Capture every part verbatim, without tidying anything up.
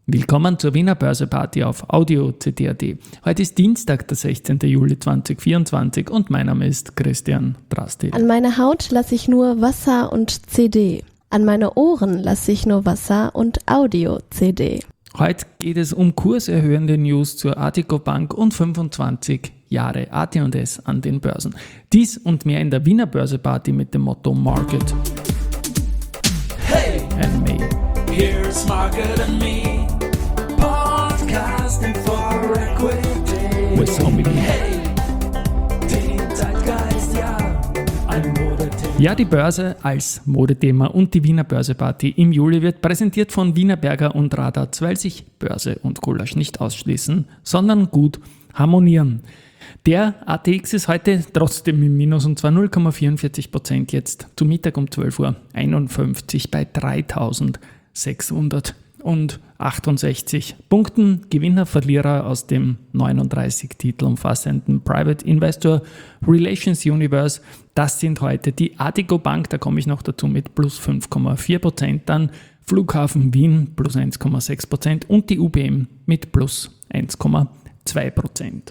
Willkommen zur Wiener Börseparty auf Audio C T A T. Heute ist Dienstag, der sechzehnten Juli zweitausendvierundzwanzig und mein Name ist Christian Drastil. An meine Haut lasse ich nur Wasser und C D. An meine Ohren lasse ich nur Wasser und Audio-C D. Heute geht es um kurserhöhende News zur Addiko Bank und fünfundzwanzig Jahre A T und S an den Börsen. Dies und mehr in der Wiener Börseparty mit dem Motto Market Hey, and Me. here's Market and Me, podcasting for equity. With so many. Hey, den Zeitgeist, ja, ein Modethema. Ja, die Börse als Modethema und die Wiener Börseparty im Juli wird präsentiert von Wienerberger und Radatz, weil sich Börse und Gulasch nicht ausschließen, sondern gut harmonieren. Der A T X ist heute trotzdem im Minus und zwar null Komma vierundvierzig Prozent jetzt zu Mittag um zwölf Uhr einundfünfzig bei dreitausendsechshundertachtundsechzig Punkten. Gewinner, Verlierer aus dem neununddreißig Titel umfassenden Private Investor Relations Universe. Das sind heute die Addiko Bank, da komme ich noch dazu mit plus fünf Komma vier Prozent, dann Flughafen Wien plus eins Komma sechs Prozent und die U B M mit plus eins Komma zwei Prozent.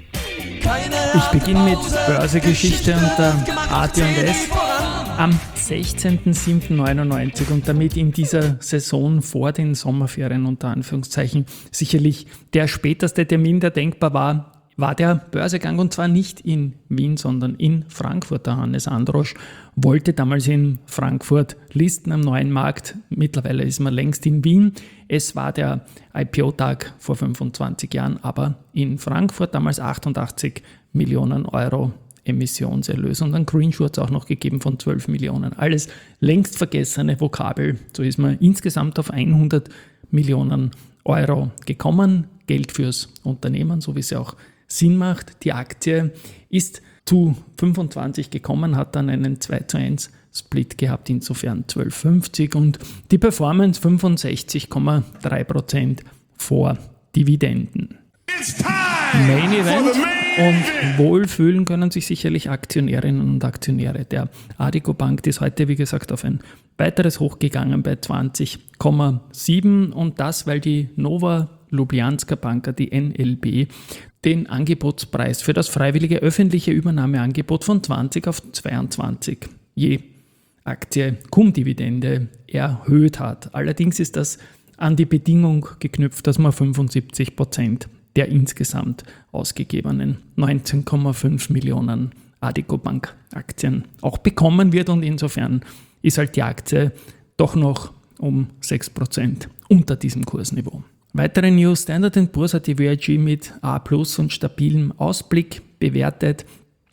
Ich beginne mit Börsegeschichte und der A T und S am sechzehnten siebten neunundneunzig und damit in dieser Saison vor den Sommerferien unter Anführungszeichen sicherlich der späteste Termin, der denkbar war, war der Börsegang und zwar nicht in Wien, sondern in Frankfurt. Der Hannes Androsch wollte damals in Frankfurt listen am neuen Markt. Mittlerweile ist man längst in Wien. Es war der I P O-Tag vor fünfundzwanzig Jahren, aber in Frankfurt damals achtundachtzig Millionen Euro Emissionserlös und ein Greenshoe hat es auch noch gegeben von zwölf Millionen. Alles längst vergessene Vokabel. So ist man insgesamt auf hundert Millionen Euro gekommen. Geld fürs Unternehmen, so wie es ja auch Sinn macht. Die Aktie ist zu fünfundzwanzig gekommen, hat dann einen zwei zu eins Split gehabt, insofern zwölf fünfzig und die Performance fünfundsechzig Komma drei Prozent vor Dividenden. Main Event und wohlfühlen können sich sicherlich Aktionärinnen und Aktionäre der Addiko Bank. Die ist heute, wie gesagt, auf ein weiteres Hoch gegangen bei zwanzig Komma sieben und das, weil die Nova Ljubljanska Banka, die N L B, den Angebotspreis für das freiwillige öffentliche Übernahmeangebot von zwanzig auf zweiundzwanzig je Aktie Cum-Dividende erhöht hat. Allerdings ist das an die Bedingung geknüpft, dass man fünfundsiebzig Prozent der insgesamt ausgegebenen neunzehn Komma fünf Millionen Addiko Bank Aktien auch bekommen wird und insofern ist halt die Aktie doch noch um sechs Prozent unter diesem Kursniveau. Weitere News: Standard and Poor's hat die W I G mit A plus und stabilem Ausblick bewertet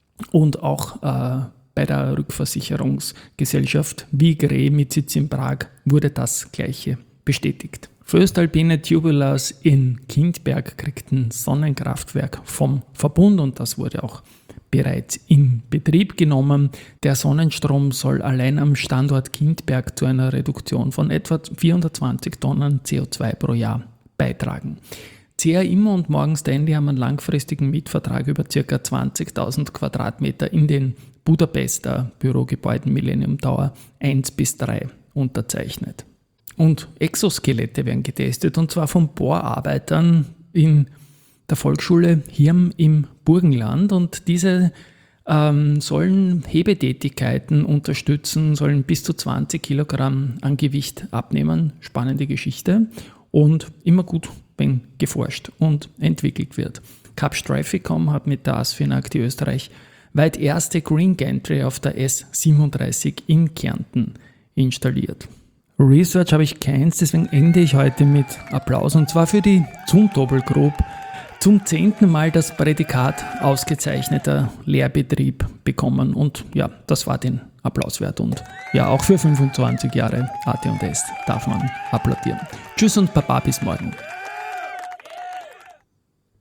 und auch äh, bei der Rückversicherungsgesellschaft Vigre mit Sitz in Prag wurde das Gleiche bestätigt. Föstalpine Tubulars in Kindberg kriegt ein Sonnenkraftwerk vom Verbund und das wurde auch bereits in Betrieb genommen. Der Sonnenstrom soll allein am Standort Kindberg zu einer Reduktion von etwa vierhundertzwanzig Tonnen C O zwei pro Jahr beitragen. C A Immo und Morgan Stanley haben einen langfristigen Mietvertrag über ca. zwanzigtausend Quadratmeter in den Budapester Bürogebäuden Millennium Tower eins bis drei unterzeichnet. Und Exoskelette werden getestet und zwar von Bohrarbeitern in der Volksschule Hirm im Burgenland und diese ähm, sollen Hebetätigkeiten unterstützen, sollen bis zu zwanzig Kilogramm an Gewicht abnehmen. Spannende Geschichte und immer gut, wenn geforscht und entwickelt wird. Capstraficom hat mit der Asfin Aktie Österreich weit erste Green Gantry auf der S siebenunddreißig in Kärnten installiert. Research habe ich keins, deswegen ende ich heute mit Applaus und zwar für die Zumtobel Group. Zum zehnten Mal das Prädikat ausgezeichneter Lehrbetrieb bekommen und ja, das war den Applaus wert und ja, auch für fünfundzwanzig Jahre A T und S darf man applaudieren. Tschüss und Baba, bis morgen.